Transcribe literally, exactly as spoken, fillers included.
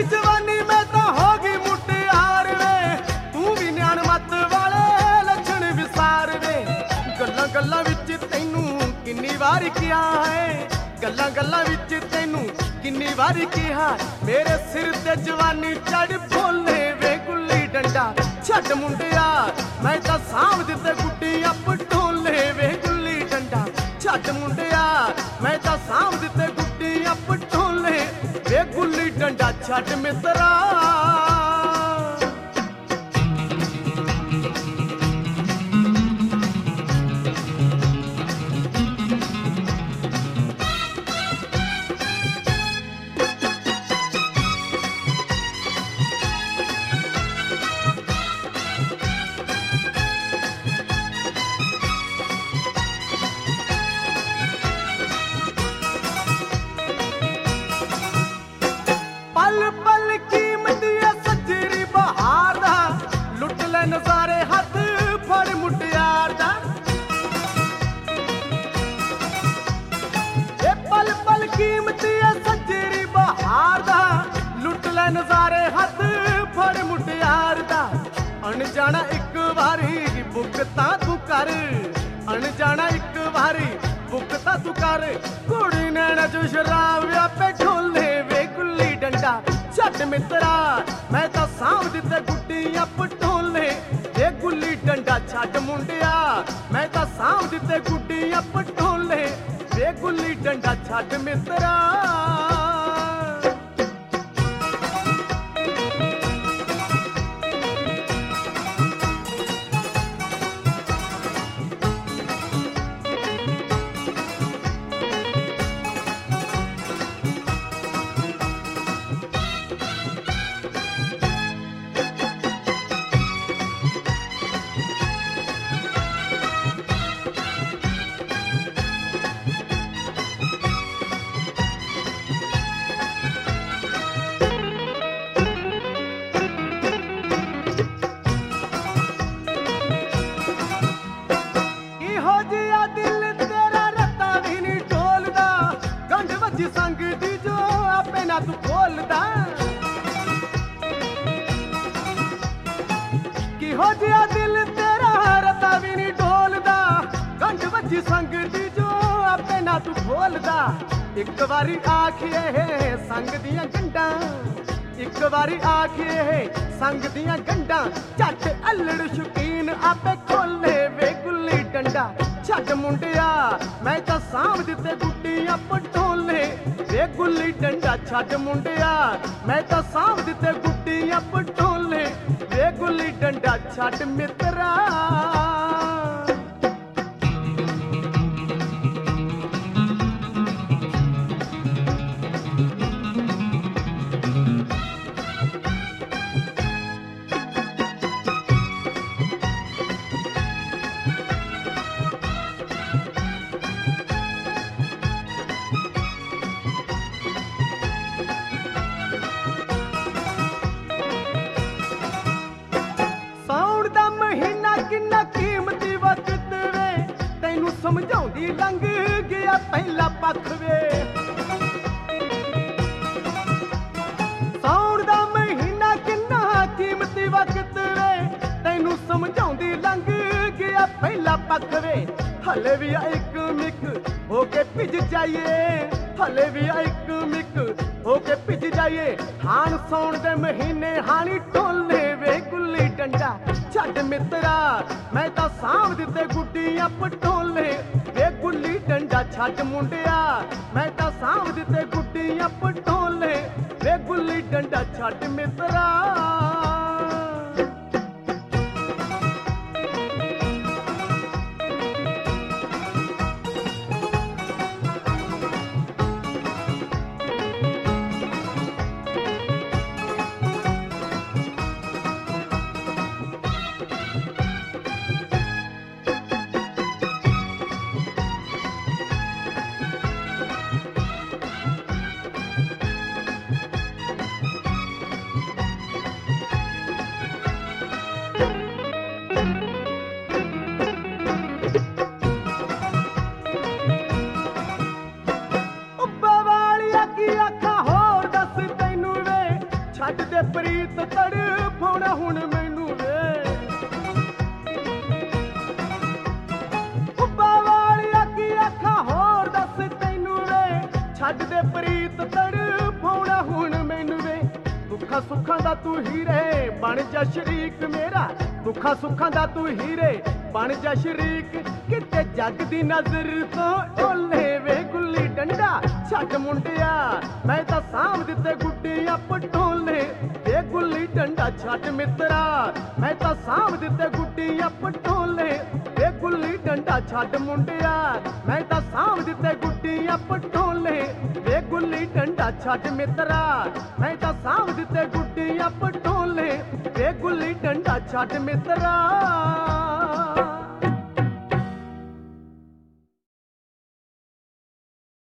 जवानी में तो होगी मुटियार वे, तू भी न्याण मत वाले लक्षण विसार वे। गल्लां गल्लां विच तैनू किन्नी वारी किहा है, गल्लां गल्लां विच तैनू किन्नी वारी किहा, मेरे सिर ते जवानी चढ़ बोले वे गुल्ली डंडा छड्ड मुंडिया, मैं तां साਂਭ दित्ते गुड्डियां पटोले वे गुल्ली डंडा छड्ड मुंडिया, मैं तां साਂਭ दित्ते गुड्डियां पटोले वे गुल्ली डंडा छड्ड मित्रा। पल पल कीमती सजरी बहार दा, लुट ले नजारे हथ फड़ मुटियार दा। ए पल पल कीमती सजरी बहार दा, लुट ले नजारे हथ फड़ मुटियार दा। अनजाना एक वारी बुकता तू कर, अनजाना एक वारी बुकता तू कर, कुड़ी नैना जो शराब आपे ढोले वे गुल्ली डंडा छड्ड मित्रा, मैं तां साਂਭ दित्ते गुड्डियां पटोले वे गुल्ली डंडा छड्ड मुंडिया, मैं तां साਂਭ दित्ते गुड्डियां पटोले वे गुल्ली डंडा छड्ड मित्रा। संग दी जो आपे ना तू खोलदा, कि हो जिया दिल तेरा रता भी नहीं ढोलदा, गंढ वजी संग दी जो आपे ना तू खोलदा। एक बारी आखिए है संग दियां गंढां, एक बारी आखिए है संग दियां गंढां, झट अल्लड़ शौकीन आपे खोले वे गुल्ली डंडा छड्ड मुंडिया, मैं तां साਂਭ दित्ते गुड्डियां पटोले वे गुल्ली डंडा छड्ड मुंडिया, मैं तां साਂਭ दित्ते गुड्डियां पटोले वे गुल्ली डंडा छड्ड मित्रा। किन्ना कीमती वक्त वे, तैनू समझाउंदी लंघ गया पहला पख वे। साउण दा महीना किन्ना कीमती वक्त वे, तैनू समझाउंदी लंघ गया पहला पख वे। हले भी एक मिक होके भिज जाइए, हले भी एक मिक होके भिज जाइए, हाण सौण दे महीने हाणी टोले वे गुल्ली डंडा छड्ड मित्रा, मैं तां साਂਭ दित्ते गुड्डियां पटोले वे गुल्ली डंडा छड्ड मुंडिया, मैं तां साਂਭ दित्ते गुड्डियां पटोले वे गुल्ली डंडा छड्ड मित्रा। ਛੱਡ ਦੇ ਪ੍ਰੀਤ ਤੜਫਾਉਣਾ ਹੁਣ ਮੈਨੂੰ ਵੇ ਦੁੱਖਾਂ ਸੁੱਖਾਂ ਦਾ ਤੂੰ ਹੀਰੇ ਬਣ ਜਾ ਸ਼ਰੀਕ ਮੇਰਾ ਦੁੱਖਾਂ ਸੁੱਖਾਂ ਦਾ ਤੂੰ ਹੀਰੇ ਬਣ ਜਾ ਸ਼ਰੀਕ ਕਿਤੇ ਜੱਗ ਦੀ ਨਜ਼ਰ ਤੋਂ ਓਲੇ ਵੇ ਗੁੱਲੀ ਡੰਡਾ ਛੱਡ ਮੁੰਡਿਆ ਮੈਂ ਤਾਂ ਸਾਂਭ ਦਿੱਤੇ ਗੁੱਡੀਆਂ ਪਟੋਲੇ ਵੇ ਗੁੱਲੀ ਡੰਡਾ ਛੱਡ ਮਿੱਤਰਾ ਮੈਂ ਤਾਂ ਸਾਂਭ ਦਿੱਤੇ ਗੁੱਡੀਆਂ ਪਟੋਲੇ ਵੇ ਗੁੱਲੀ ਡੰਡਾ ਛੱਡ ਮੁੰਡਿਆ ਮੈਂ ਤਾਂ ਸਾਂਭ ਦਿੱਤੇ ਗੁੱਡੀਆਂ ਪਟੋਲੇ ਵੇ ਗੁੱਲੀ ਡੰਡਾ ਛੱਡ ਮਿੱਤਰਾ ਮੈਂ ਤਾਂ ਸਾਂਭ ਦਿੱਤੇ ਗੁੱਡੀਆਂ ਪਟੋਲੇ ਵੇ ਗੁੱਲੀ ਡੰਡਾ ਛੱਡ ਮਿੱਤਰਾ